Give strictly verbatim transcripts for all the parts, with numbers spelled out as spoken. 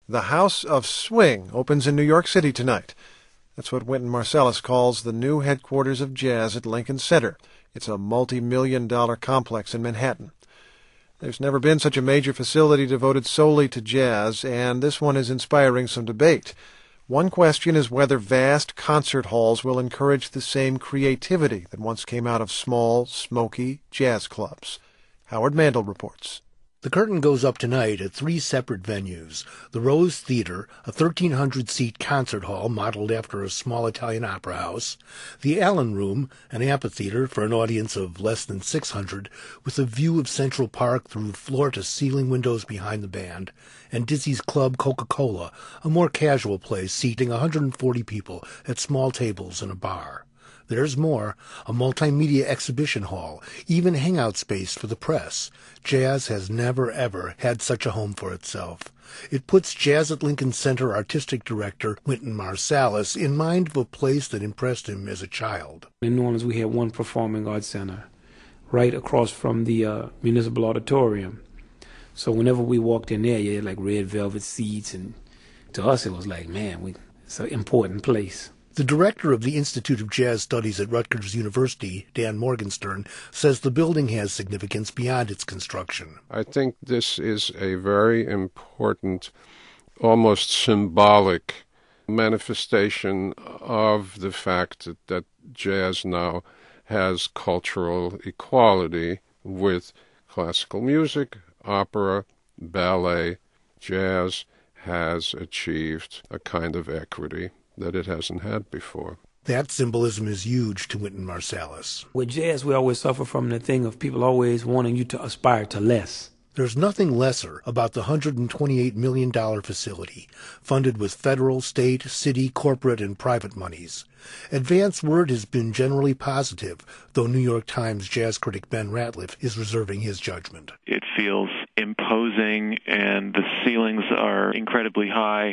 The House of Swing opens in New York City tonight. That's what Wynton Marsalis calls the new headquarters of jazz at Lincoln Center. It's a multi-million dollar complex in Manhattan. There's never been such a major facility devoted solely to jazz, and this one is inspiring some debate. One question is whether vast concert halls will encourage the same creativity that once came out of small, smoky jazz clubs. Howard Mandel reports. The curtain goes up tonight at three separate venues. The Rose Theater, a thirteen hundred seat concert hall modeled after a small Italian opera house. The Allen Room, an amphitheater for an audience of less than six hundred, with a view of Central Park through floor-to-ceiling windows behind the band. And Dizzy's Club Coca-Cola, a more casual place seating one hundred forty people at small tables in a bar. There's more, a multimedia exhibition hall, even hangout space for the press. Jazz has never, ever had such a home for itself. It puts Jazz at Lincoln Center artistic director Wynton Marsalis in mind of a place that impressed him as a child. In New Orleans, we had one performing arts center right across from the uh, Municipal Auditorium. So whenever we walked in there, you had like red velvet seats, and to us it was like, man, we, it's an important place. The director of the Institute of Jazz Studies at Rutgers University, Dan Morgenstern, says the building has significance beyond its construction. I think this is a very important, almost symbolic manifestation of the fact that, that jazz now has cultural equality with classical music, opera, ballet. Jazz has achieved a kind of equity that it hasn't had before. That symbolism is huge to Wynton Marsalis. With jazz, we always suffer from the thing of people always wanting you to aspire to less. There's nothing lesser about the one hundred twenty-eight million dollars facility, funded with federal, state, city, corporate, and private monies. Advance word has been generally positive, though New York Times jazz critic Ben Ratliff is reserving his judgment. It feels imposing, and the ceilings are incredibly high.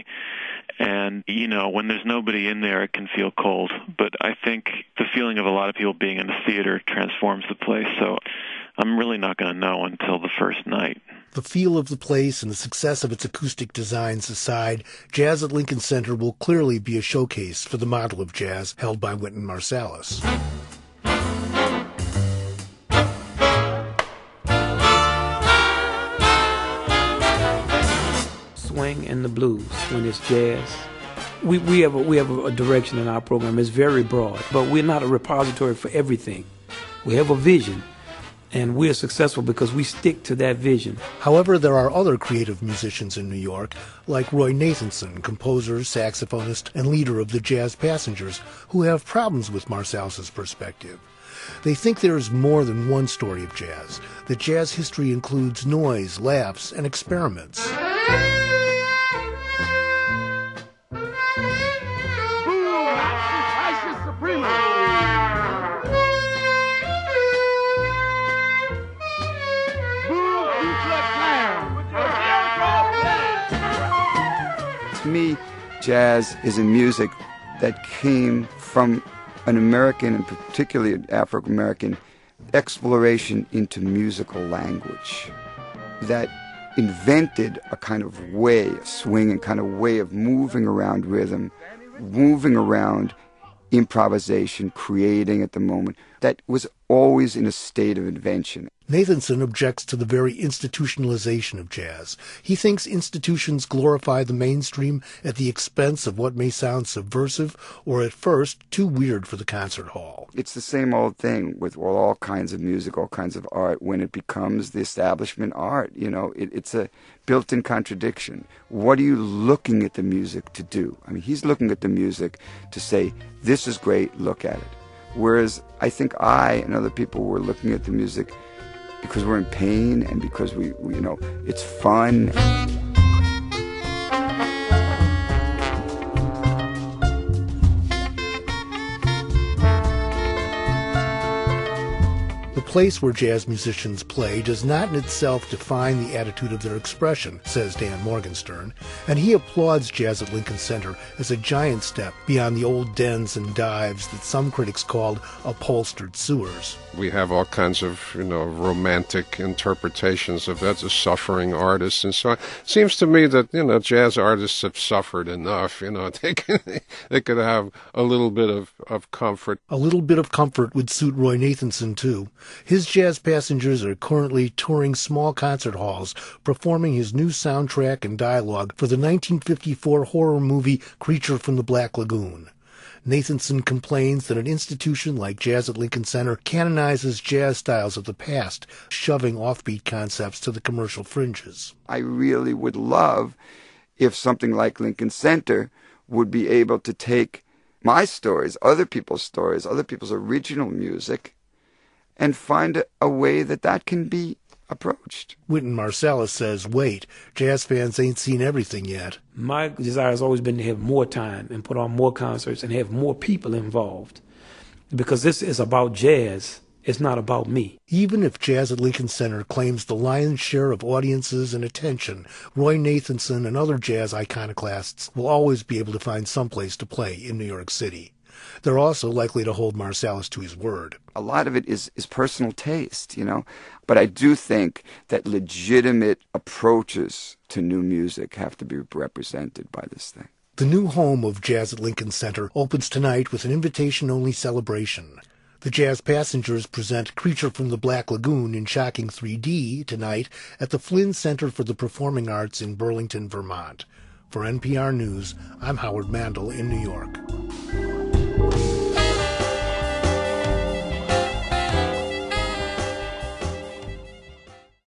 And, you know, when there's nobody in there, it can feel cold. But I think the feeling of a lot of people being in the theater transforms the place. So I'm really not going to know until the first night. The feel of the place and the success of its acoustic designs aside, Jazz at Lincoln Center will clearly be a showcase for the model of jazz held by Wynton Marsalis. Swing and the blues, when it's jazz. We we have a, we have a direction in our program. It's very broad, but we're not a repository for everything. We have a vision, and we're successful because we stick to that vision. However, there are other creative musicians in New York, like Roy Nathanson, composer, saxophonist, and leader of the Jazz Passengers, who have problems with Marsalis' perspective. They think there is more than one story of jazz, that jazz history includes noise, laughs, and experiments. To me, jazz is a music that came from an American, and particularly an Afro-American, exploration into musical language that invented a kind of way, a swing, and kind of way of moving around rhythm, moving around improvisation, creating at the moment, that was always in a state of invention. Nathanson objects to the very institutionalization of jazz. He thinks institutions glorify the mainstream at the expense of what may sound subversive or at first too weird for the concert hall. It's the same old thing with all, all kinds of music, all kinds of art. When it becomes the establishment art, you know, it, it's a built-in contradiction. What are you looking at the music to do? I mean, he's looking at the music to say, this is great, look at it. Whereas I think I and other people were looking at the music because we're in pain and because we, we you know, it's fun. The place where jazz musicians play does not in itself define the attitude of their expression, says Dan Morgenstern, and he applauds Jazz at Lincoln Center as a giant step beyond the old dens and dives that some critics called upholstered sewers. We have all kinds of, you know, romantic interpretations of that, the suffering artists and so on. It seems to me that, you know, jazz artists have suffered enough, you know, they could, they could have a little bit of, of comfort. A little bit of comfort would suit Roy Nathanson, too. His jazz passengers are currently touring small concert halls, performing his new soundtrack and dialogue for the nineteen fifty-four horror movie Creature from the Black Lagoon. Nathanson complains that an institution like Jazz at Lincoln Center canonizes jazz styles of the past, shoving offbeat concepts to the commercial fringes. I really would love if something like Lincoln Center would be able to take my stories, other people's stories, other people's original music, and find a, a way that that can be approached. Wynton Marsalis says, wait, jazz fans ain't seen everything yet. My desire has always been to have more time and put on more concerts and have more people involved. Because this is about jazz. It's not about me. Even if Jazz at Lincoln Center claims the lion's share of audiences and attention, Roy Nathanson and other jazz iconoclasts will always be able to find someplace to play in New York City. They're also likely to hold Marsalis to his word. A lot of it is, is personal taste, you know. But I do think that legitimate approaches to new music have to be represented by this thing. The new home of Jazz at Lincoln Center opens tonight with an invitation-only celebration. The Jazz Passengers present Creature from the Black Lagoon in shocking three D tonight at the Flynn Center for the Performing Arts in Burlington, Vermont. For N P R News, I'm Howard Mandel in New York.